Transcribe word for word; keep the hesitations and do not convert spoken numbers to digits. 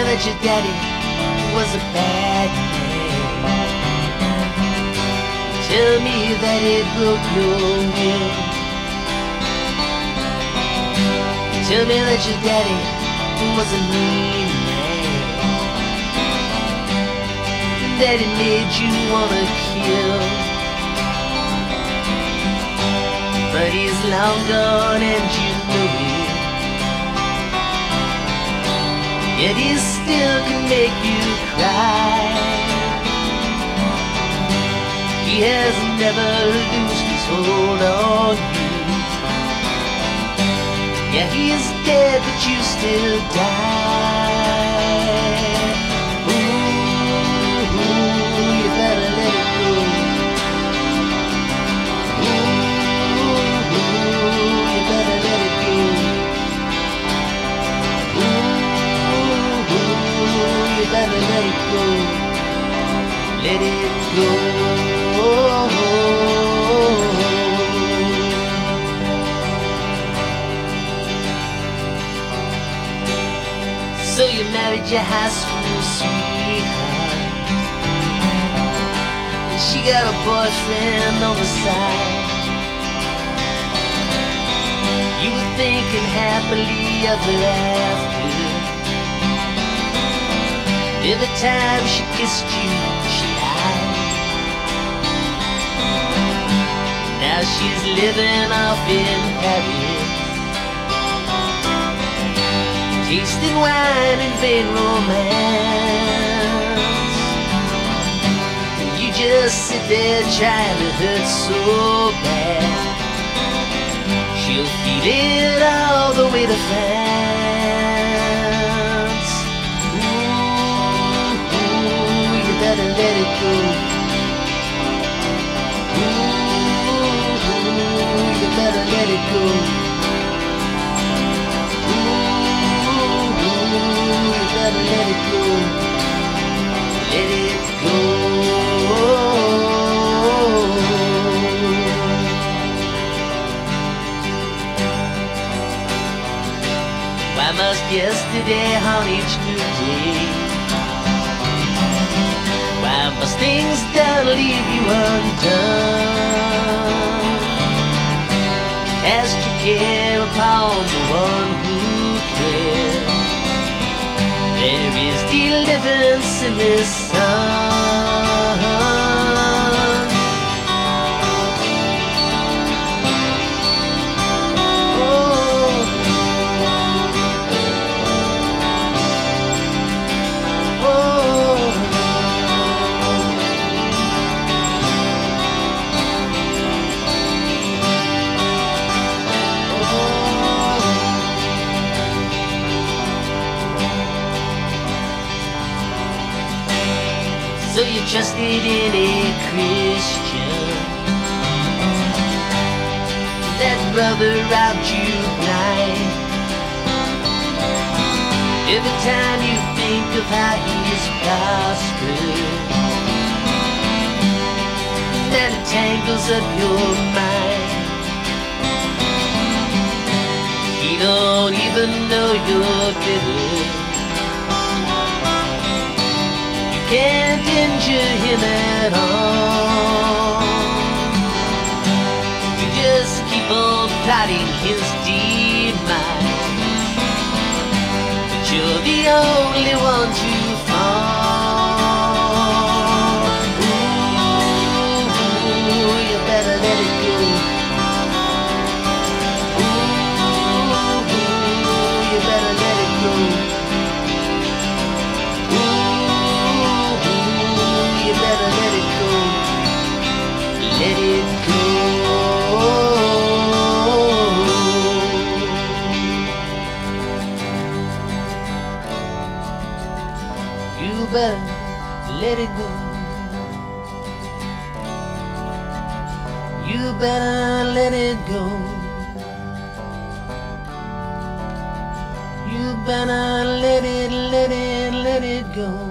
that your daddy was a bad man. Tell me that it broke your will. Tell me that your daddy was a mean man, that it made you wanna kill. But he's long gone and you know it, yet he still can make you cry. He has never loosed his hold on you. Yeah, he is dead, but you still die. Ooh, ooh, you better let it go. Ooh, ooh, you better let it go. Ooh, ooh, you better let it go. Let it go. So you married your high school sweetheart, and she got a boyfriend on the side. You were thinking happily ever after. Every time she kissed you, she lied. Now she's living off in Paris, tasting wine and vain romance. And you just sit there trying to hurt so bad. She'll feel it all the way to France. Ooh, ooh, you better let it go. Ooh, ooh, you better let it go. Let it go, let it go. Why must yesterday haunt each new day? Why must things done leave you undone? Cast your care upon the one who cares. There is deliverance in this sun. Oh, oh, so you trusted in a Christian, that brother robbed you blind. Every time you think of how he's prospered, that it tangles up your mind. He don't even know you're bitter. Can't injure him at all. You just keep on plotting his demise, but you're the only one to fall. Ooh, ooh, you better let it go. Ooh, ooh, you better let it go. You better let it go, let it go. You better let it go. You better let it go. You better let it, let it, let it go.